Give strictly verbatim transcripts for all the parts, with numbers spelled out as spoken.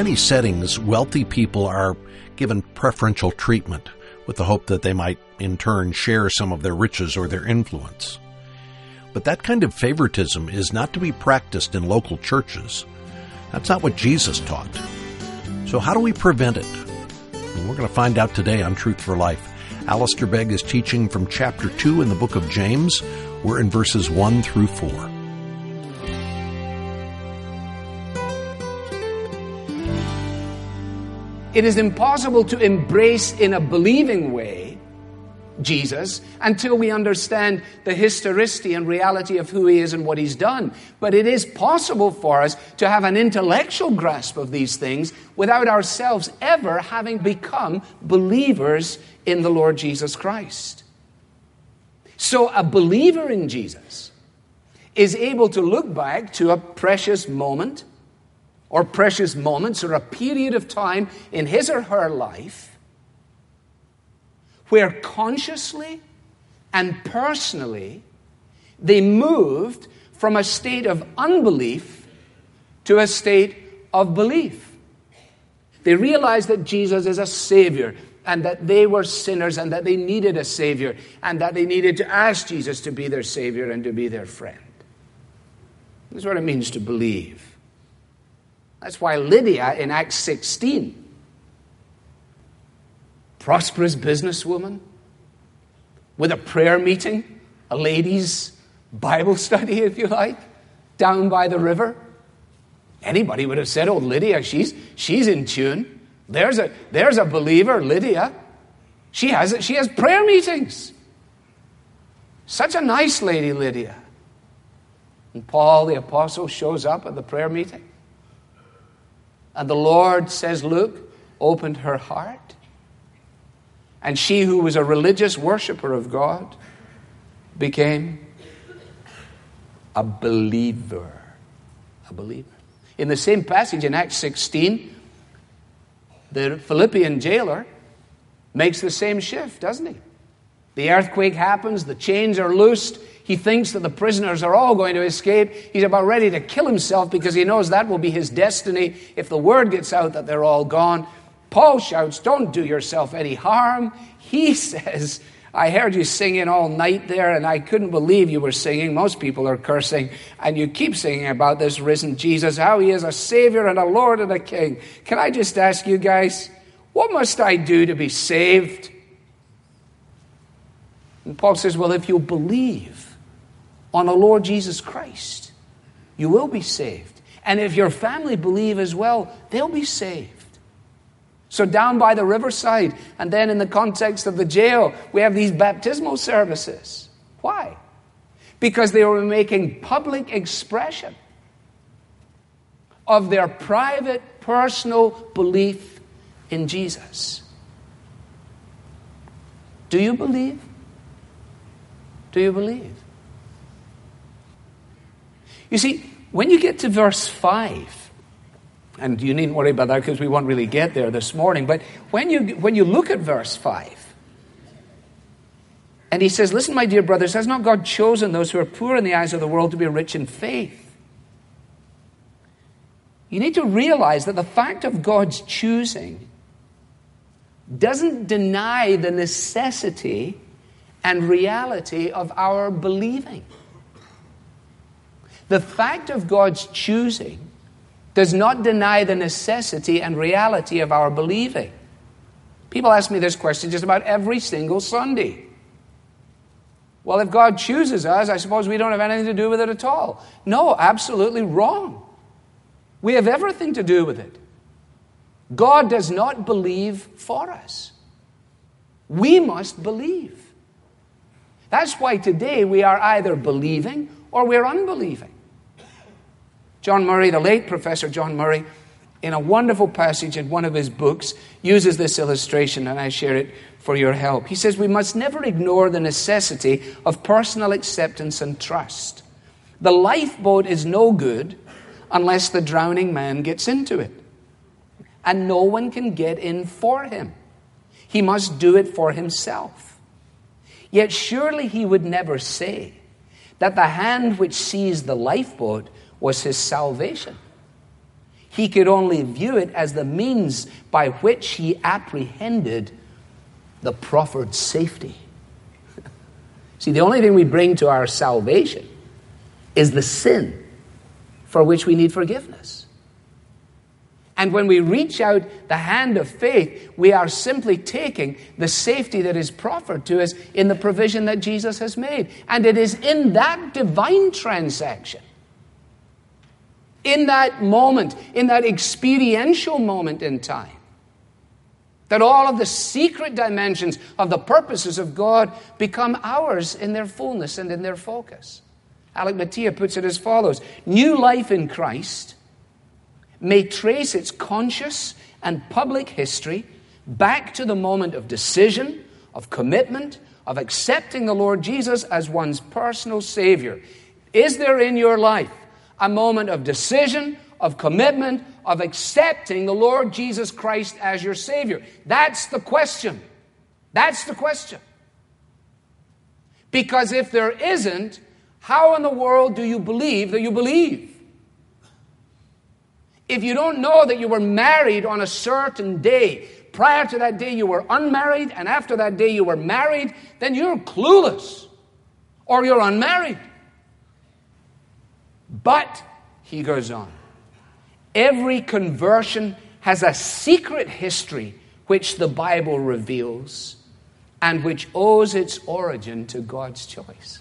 many settings, wealthy people are given preferential treatment with the hope that they might in turn share some of their riches or their influence. But that kind of favoritism is not to be practiced in local churches. That's not what Jesus taught. So how do we prevent it? And we're going to find out today on Truth for Life. Alistair Begg is teaching from chapter two in the book of James. We're in verses one through four. It is impossible to embrace in a believing way Jesus until we understand the historicity and reality of who he is and what he's done. But it is possible for us to have an intellectual grasp of these things without ourselves ever having become believers in the Lord Jesus Christ. So a believer in Jesus is able to look back to a precious moment or precious moments or a period of time in his or her life where consciously and personally they moved from a state of unbelief to a state of belief. They realized that Jesus is a Savior and that they were sinners and that they needed a Savior and that they needed to ask Jesus to be their Savior and to be their friend. This is what it means to believe. That's why Lydia in Acts sixteen, prosperous businesswoman with a prayer meeting, a ladies' Bible study, if you like, down by the river. Anybody would have said, oh, Lydia, she's she's in tune. There's a there's a believer, Lydia. She has she has prayer meetings. Such a nice lady, Lydia. And Paul the apostle shows up at the prayer meeting. And the Lord says, look, opened her heart. And she who was a religious worshiper of God became a believer. A believer. In the same passage in Acts sixteen, the Philippian jailer makes the same shift, doesn't he? The earthquake happens, the chains are loosed. He thinks that the prisoners are all going to escape. He's about ready to kill himself because he knows that will be his destiny if the word gets out that they're all gone. Paul shouts, don't do yourself any harm. He says, I heard you singing all night there and I couldn't believe you were singing. Most people are cursing and you keep singing about this risen Jesus, how he is a Savior and a Lord and a King. Can I just ask you guys, what must I do to be saved? And Paul says, well, if you believe on the Lord Jesus Christ, you will be saved. And if your family believe as well, they'll be saved. So down by the riverside, and then in the context of the jail, we have these baptismal services. Why? Because they were making public expression of their private, personal belief in Jesus. Do you believe? Do you believe? You see, when you get to verse five, and you needn't worry about that because we won't really get there this morning, but when you when you look at verse five, and he says, listen, my dear brothers, has not God chosen those who are poor in the eyes of the world to be rich in faith? You need to realize that the fact of God's choosing doesn't deny the necessity and reality of our believing. The fact of God's choosing does not deny the necessity and reality of our believing. People ask me this question just about every single Sunday. Well, if God chooses us, I suppose we don't have anything to do with it at all. No, absolutely wrong. We have everything to do with it. God does not believe for us. We must believe. That's why today we are either believing or we're unbelieving. John Murray, the late Professor John Murray, in a wonderful passage in one of his books, uses this illustration, and I share it for your help. He says, we must never ignore the necessity of personal acceptance and trust. The lifeboat is no good unless the drowning man gets into it. And no one can get in for him. He must do it for himself. Yet surely he would never say that the hand which seized the lifeboat was his salvation. He could only view it as the means by which he apprehended the proffered safety. See, the only thing we bring to our salvation is the sin for which we need forgiveness. And when we reach out the hand of faith, we are simply taking the safety that is proffered to us in the provision that Jesus has made. And it is in that divine transaction, in that moment, in that experiential moment in time, that all of the secret dimensions of the purposes of God become ours in their fullness and in their focus. Alec Motyer puts it as follows: new life in Christ may trace its conscious and public history back to the moment of decision, of commitment, of accepting the Lord Jesus as one's personal Savior. Is there in your life a moment of decision, of commitment, of accepting the Lord Jesus Christ as your Savior? That's the question. That's the question. Because if there isn't, how in the world do you believe that you believe? If you don't know that you were married on a certain day, prior to that day you were unmarried, and after that day you were married, then you're clueless, or you're unmarried. But, he goes on, every conversion has a secret history which the Bible reveals and which owes its origin to God's choice.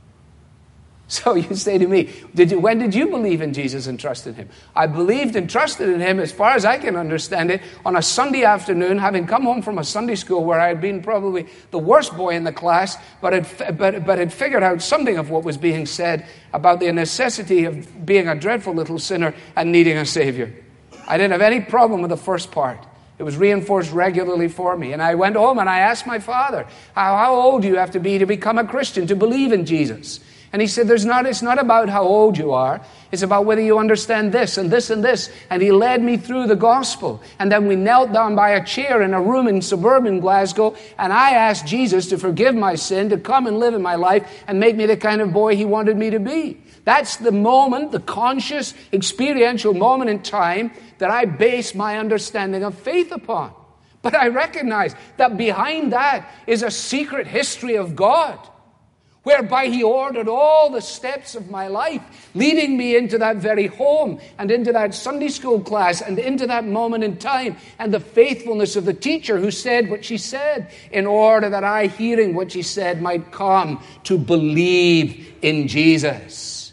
So you say to me, did you, when did you believe in Jesus and trust in Him? I believed and trusted in Him, as far as I can understand it, on a Sunday afternoon, having come home from a Sunday school where I had been probably the worst boy in the class, but had, but, but had figured out something of what was being said about the necessity of being a dreadful little sinner and needing a Savior. I didn't have any problem with the first part. It was reinforced regularly for me. And I went home and I asked my father, how, how old do you have to be to become a Christian, to believe in Jesus? And he said, There's not, it's not about how old you are. It's about whether you understand this and this and this. And he led me through the gospel. And then we knelt down by a chair in a room in suburban Glasgow. And I asked Jesus to forgive my sin, to come and live in my life and make me the kind of boy He wanted me to be. That's the moment, the conscious, experiential moment in time that I base my understanding of faith upon. But I recognize that behind that is a secret history of God, whereby He ordered all the steps of my life, leading me into that very home and into that Sunday school class and into that moment in time, and the faithfulness of the teacher who said what she said, in order that I, hearing what she said, might come to believe in Jesus.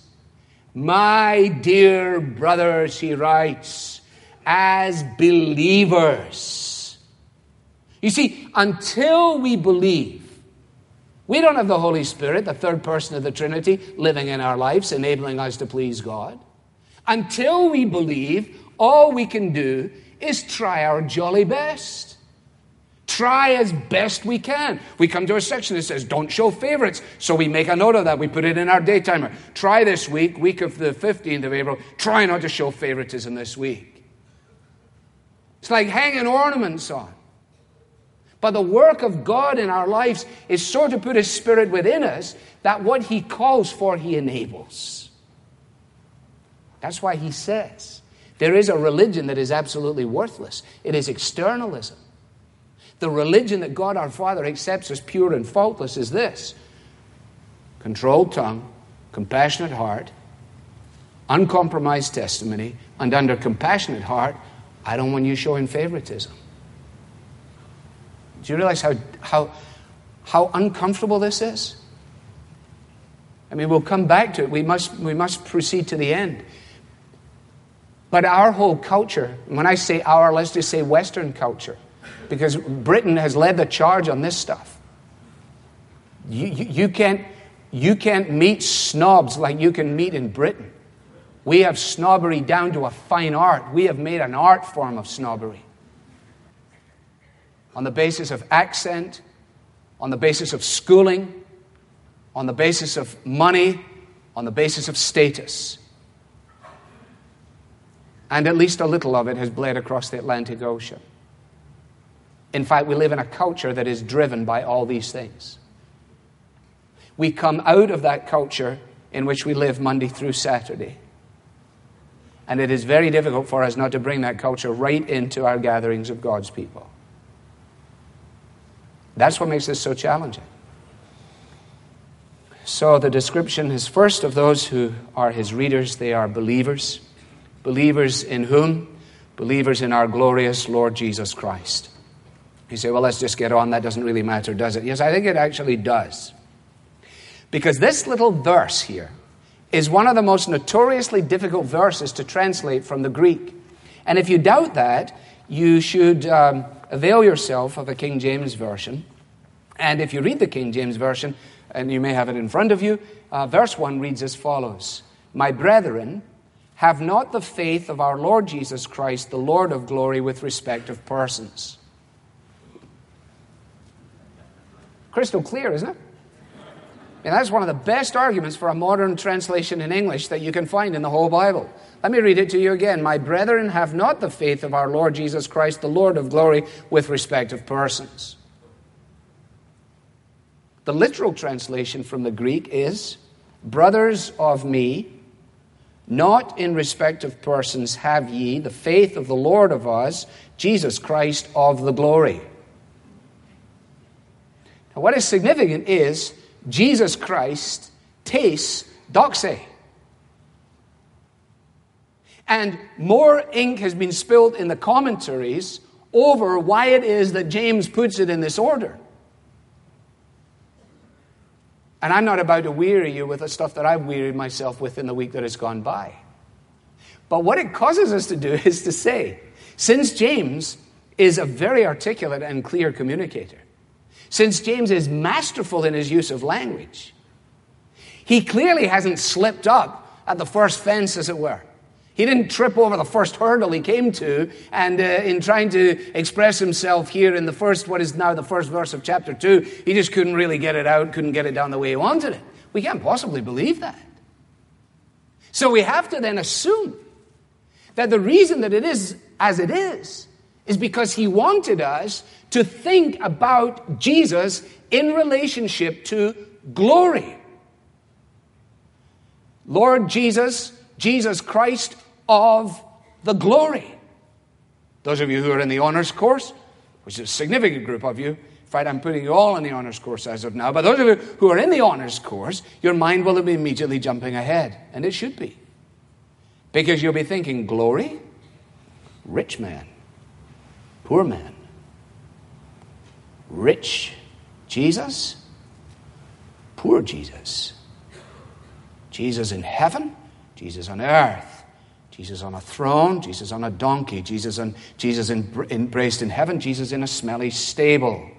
My dear brothers, he writes, as believers. You see, until we believe, we don't have the Holy Spirit, the third person of the Trinity, living in our lives, enabling us to please God. Until we believe, all we can do is try our jolly best. Try as best we can. We come to a section that says, don't show favorites. So we make a note of that. We put it in our day timer. Try this week, week of the fifteenth of April, try not to show favoritism this week. It's like hanging ornaments on. But the work of God in our lives is so to put His Spirit within us that what He calls for, He enables. That's why He says there is a religion that is absolutely worthless. It is externalism. The religion that God our Father accepts as pure and faultless is this: controlled tongue, compassionate heart, uncompromised testimony, and under compassionate heart, I don't want you showing favoritism. Do you realize how, how, how uncomfortable this is? I mean, we'll come back to it. We must, we must proceed to the end. But our whole culture, when I say our, let's just say Western culture, because Britain has led the charge on this stuff. You, you, you, can't, you can't meet snobs like you can meet in Britain. We have snobbery down to a fine art. We have made an art form of snobbery. On the basis of accent, on the basis of schooling, on the basis of money, on the basis of status. And at least a little of it has bled across the Atlantic Ocean. In fact, we live in a culture that is driven by all these things. We come out of that culture in which we live Monday through Saturday. And it is very difficult for us not to bring that culture right into our gatherings of God's people. That's what makes this so challenging. So the description is first of those who are his readers. They are believers. Believers in whom? Believers in our glorious Lord Jesus Christ. You say, well, let's just get on. That doesn't really matter, does it? Yes, I think it actually does. Because this little verse here is one of the most notoriously difficult verses to translate from the Greek. And if you doubt that, you should um, avail yourself of a King James Version. And if you read the King James Version, and you may have it in front of you, uh, verse one reads as follows. My brethren, have not the faith of our Lord Jesus Christ, the Lord of glory, with respect of persons. Crystal clear, isn't it? And that's one of the best arguments for a modern translation in English that you can find in the whole Bible. Let me read it to you again. My brethren, have not the faith of our Lord Jesus Christ, the Lord of glory, with respect of persons. The literal translation from the Greek is, brothers of me, not in respect of persons have ye the faith of the Lord of us, Jesus Christ of the glory. Now what is significant is, Jesus Christ tastes doxa. And more ink has been spilled in the commentaries over why it is that James puts it in this order. And I'm not about to weary you with the stuff that I've wearied myself with in the week that has gone by. But what it causes us to do is to say, since James is a very articulate and clear communicator, since James is masterful in his use of language, he clearly hasn't slipped up at the first fence, as it were. He didn't trip over the first hurdle he came to, and uh, in trying to express himself here in the first, what is now the first verse of chapter two, he just couldn't really get it out, couldn't get it down the way he wanted it. We can't possibly believe that. So we have to then assume that the reason that it is as it is, is because he wanted us to think about Jesus in relationship to glory. Lord Jesus, Jesus Christ of the glory. Those of you who are in the honors course, which is a significant group of you, in fact, I'm putting you all in the honors course as of now, but those of you who are in the honors course, your mind will be immediately jumping ahead, and it should be. Because you'll be thinking, glory, rich man, poor man, rich Jesus, poor Jesus, Jesus in heaven, Jesus on earth, Jesus on a throne, Jesus on a donkey, Jesus, on, Jesus in, embraced in heaven, Jesus in a smelly stable.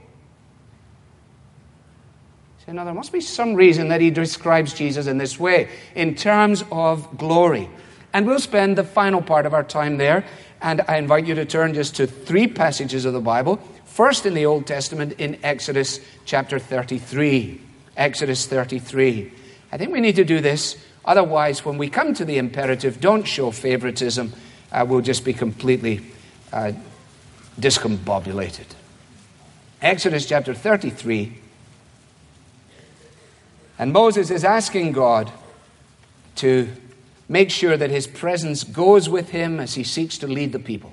So now there must be some reason that he describes Jesus in this way, in terms of glory. And we'll spend the final part of our time there, and I invite you to turn just to three passages of the Bible. First in the Old Testament, in Exodus chapter thirty-three. Exodus thirty-three. I think we need to do this. Otherwise, when we come to the imperative, don't show favoritism. Uh, we'll just be completely uh, discombobulated. Exodus chapter thirty-three. And Moses is asking God to make sure that his presence goes with him as he seeks to lead the people.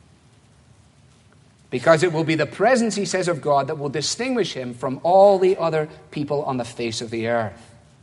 Because it will be the presence, he says, of God that will distinguish him from all the other people on the face of the earth.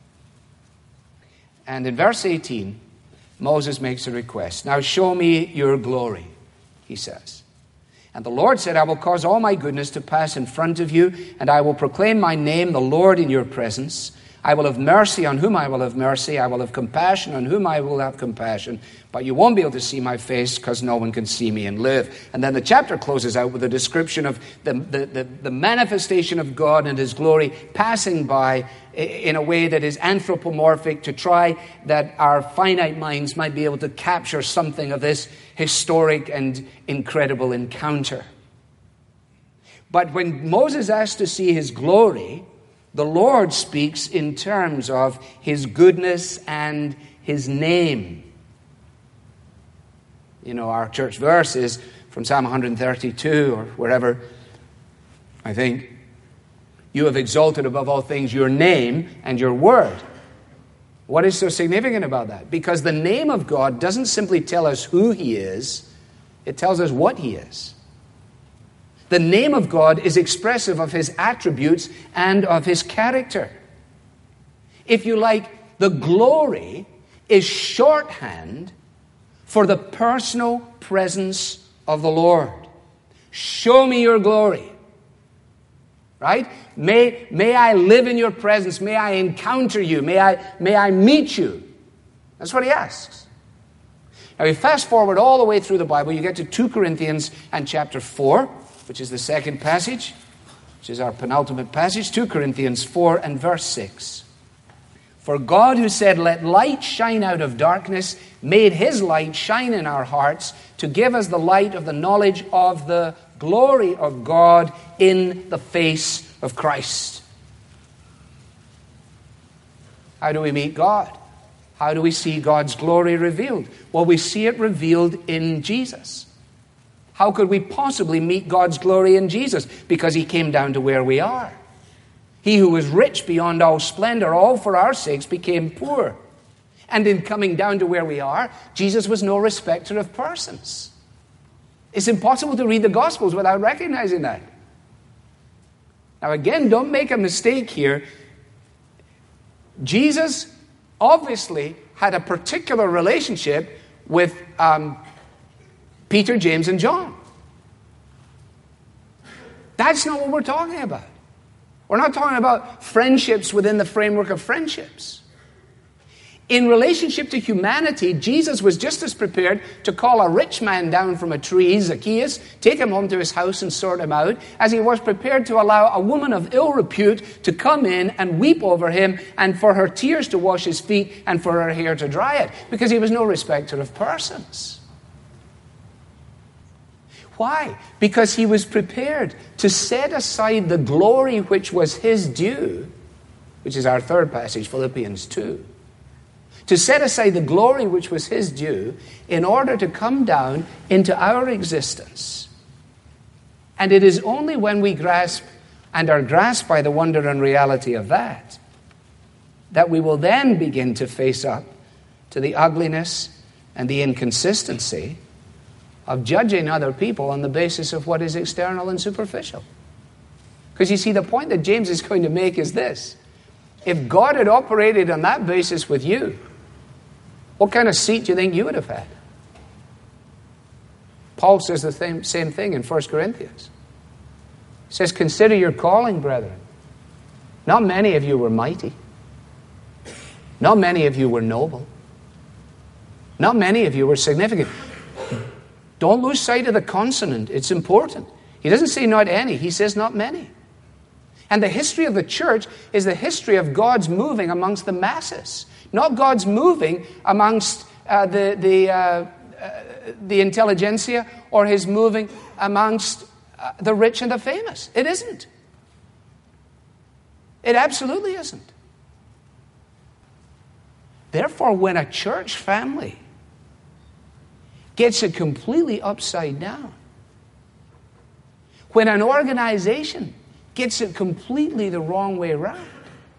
And in verse eighteen, Moses makes a request. Now show me your glory, he says. And the Lord said, I will cause all my goodness to pass in front of you, and I will proclaim my name, the Lord, in your presence. I will have mercy on whom I will have mercy. I will have compassion on whom I will have compassion. But you won't be able to see my face because no one can see me and live. And then the chapter closes out with a description of the, the, the, the manifestation of God and his glory passing by in a way that is anthropomorphic to try that our finite minds might be able to capture something of this historic and incredible encounter. But when Moses asked to see his glory, the Lord speaks in terms of his goodness and his name. You know, our church verse is from Psalm one thirty-two or wherever, I think. You have exalted above all things your name and your word. What is so significant about that? Because the name of God doesn't simply tell us who He is, it tells us what He is. The name of God is expressive of His attributes and of His character. If you like, the glory is shorthand for the personal presence of the Lord. Show me your glory. Right? May, may I live in your presence. May I encounter you. May I, may I meet you. That's what he asks. Now, we fast forward all the way through the Bible. You get to two Corinthians and chapter four, which is the second passage, which is our penultimate passage. two Corinthians four and verse six. For God, who said, let light shine out of darkness, made His light shine in our hearts to give us the light of the knowledge of the glory of God in the face of Christ. How do we meet God? How do we see God's glory revealed? Well, we see it revealed in Jesus. How could we possibly meet God's glory in Jesus? Because He came down to where we are. He who was rich beyond all splendor, all for our sakes, became poor. And in coming down to where we are, Jesus was no respecter of persons. It's impossible to read the Gospels without recognizing that. Now again, don't make a mistake here. Jesus obviously had a particular relationship with um, Peter, James, and John. That's not what we're talking about. We're not talking about friendships within the framework of friendships. In relationship to humanity, Jesus was just as prepared to call a rich man down from a tree, Zacchaeus, take him home to his house and sort him out, as he was prepared to allow a woman of ill repute to come in and weep over him, and for her tears to wash his feet and for her hair to dry it, because he was no respecter of persons. Why? Because he was prepared to set aside the glory which was his due, which is our third passage, Philippians two. To set aside the glory which was his due in order to come down into our existence. And it is only when we grasp and are grasped by the wonder and reality of that, that we will then begin to face up to the ugliness and the inconsistency of judging other people on the basis of what is external and superficial. Because you see, the point that James is going to make is this. If God had operated on that basis with you, what kind of seat do you think you would have had? Paul says the same, same thing in First Corinthians. He says, consider your calling, brethren. Not many of you were mighty. Not many of you were noble. Not many of you were significant. Don't lose sight of the consonant. It's important. He doesn't say not any. He says not many. And the history of the church is the history of God's moving amongst the masses. Not God's moving amongst uh, the, the, uh, uh, the intelligentsia or His moving amongst uh, the rich and the famous. It isn't. It absolutely isn't. Therefore, when a church family gets it completely upside down, when an organization gets it completely the wrong way around,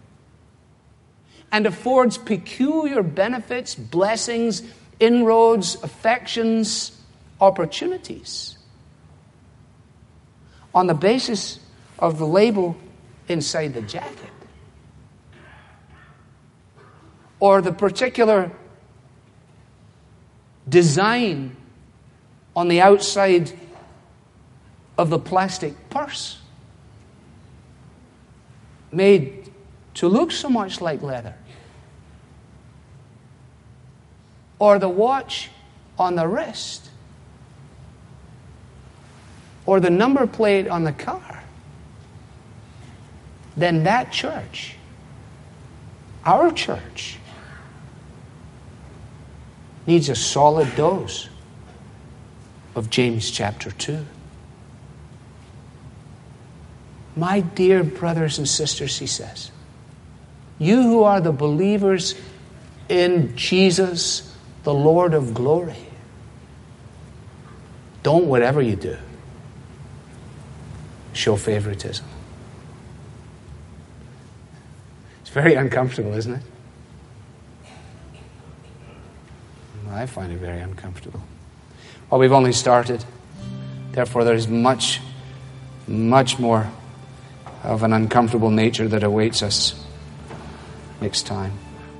and affords peculiar benefits, blessings, inroads, affections, opportunities, on the basis of the label inside the jacket, or the particular design on the outside of the plastic purse, made to look so much like leather, or the watch on the wrist, or the number plate on the car, then that church, our church, needs a solid dose of James chapter two. My dear brothers and sisters, he says, you who are the believers in Jesus, the Lord of glory, don't, whatever you do, show favoritism. It's very uncomfortable, isn't it? I find it very uncomfortable. Well, we've only started. Therefore, there is much, much more of an uncomfortable nature that awaits us next time.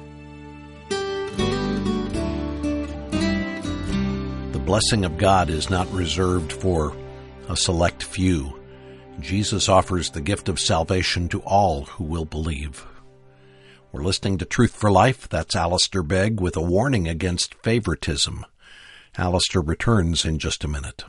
The blessing of God is not reserved for a select few. Jesus offers the gift of salvation to all who will believe. We're listening to Truth for Life. That's Alistair Begg with a warning against favoritism. Alistair returns in just a minute.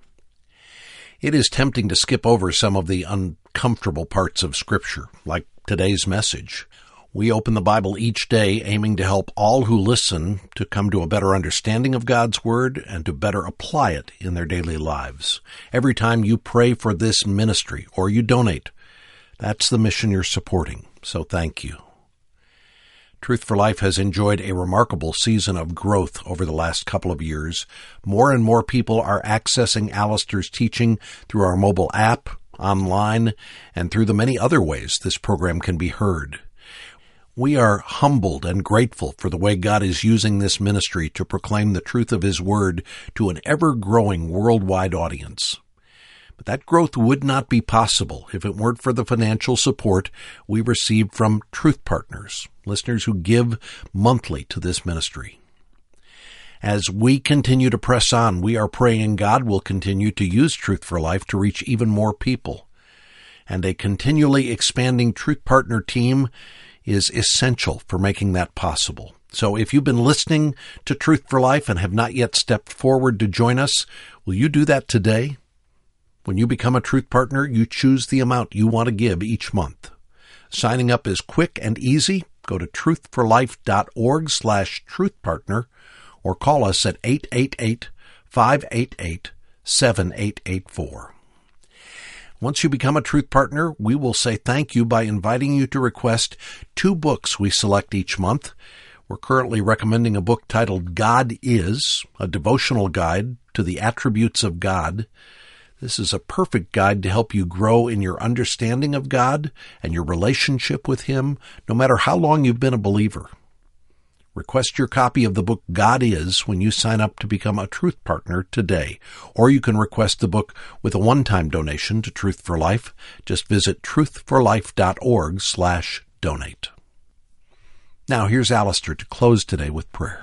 It is tempting to skip over some of the uncomfortable parts of Scripture, like today's message. We open the Bible each day aiming to help all who listen to come to a better understanding of God's Word and to better apply it in their daily lives. Every time you pray for this ministry or you donate, that's the mission you're supporting, so thank you. Truth for Life has enjoyed a remarkable season of growth over the last couple of years. More and more people are accessing Alistair's teaching through our mobile app, online, and through the many other ways this program can be heard. We are humbled and grateful for the way God is using this ministry to proclaim the truth of His Word to an ever-growing worldwide audience. But that growth would not be possible if it weren't for the financial support we receive from Truth Partners, listeners who give monthly to this ministry. As we continue to press on, we are praying God will continue to use Truth for Life to reach even more people. And a continually expanding Truth Partner team is essential for making that possible. So if you've been listening to Truth for Life and have not yet stepped forward to join us, will you do that today? When you become a Truth Partner, you choose the amount you want to give each month. Signing up is quick and easy. Go to truthforlife.org slash truthpartner or call us at eight eight eight, five eight eight, seven eight eight four. Once you become a Truth Partner, we will say thank you by inviting you to request two books we select each month. We're currently recommending a book titled God Is, a devotional guide to the attributes of God. This is a perfect guide to help you grow in your understanding of God and your relationship with Him, no matter how long you've been a believer. Request your copy of the book God Is when you sign up to become a Truth Partner today. Or you can request the book with a one-time donation to Truth for Life. Just visit truthforlife.org slash donate. Now here's Alistair to close today with prayer.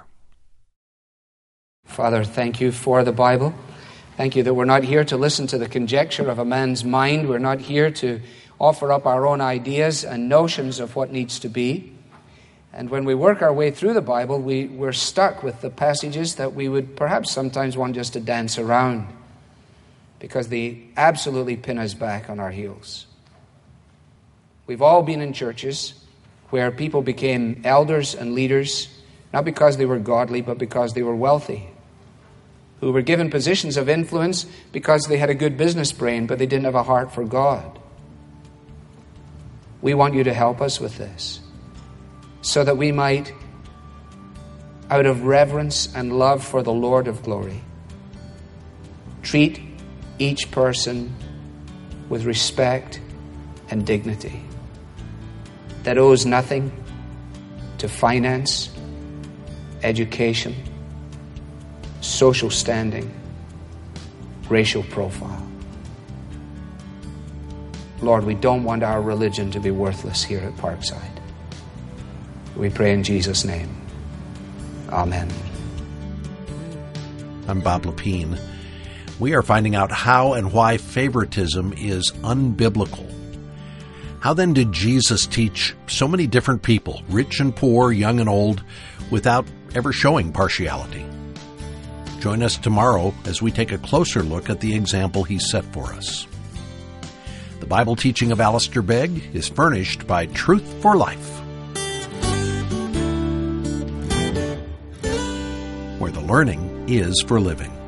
Father, thank you for the Bible. Thank you that we're not here to listen to the conjecture of a man's mind. We're not here to offer up our own ideas and notions of what needs to be. And when we work our way through the Bible, we, we're stuck with the passages that we would perhaps sometimes want just to dance around because they absolutely pin us back on our heels. We've all been in churches where people became elders and leaders, not because they were godly, but because they were wealthy, who were given positions of influence because they had a good business brain, but they didn't have a heart for God. We want you to help us with this, so that we might, out of reverence and love for the Lord of glory, treat each person with respect and dignity that owes nothing to finance, education, social standing, racial profile. Lord, we don't want our religion to be worthless here at Parkside. We pray in Jesus' name. Amen. I'm Bob Lepine. We are finding out how and why favoritism is unbiblical. How then did Jesus teach so many different people, rich and poor, young and old, without ever showing partiality? Join us tomorrow as we take a closer look at the example he set for us. The Bible teaching of Alistair Begg is furnished by Truth for Life, where the learning is for living.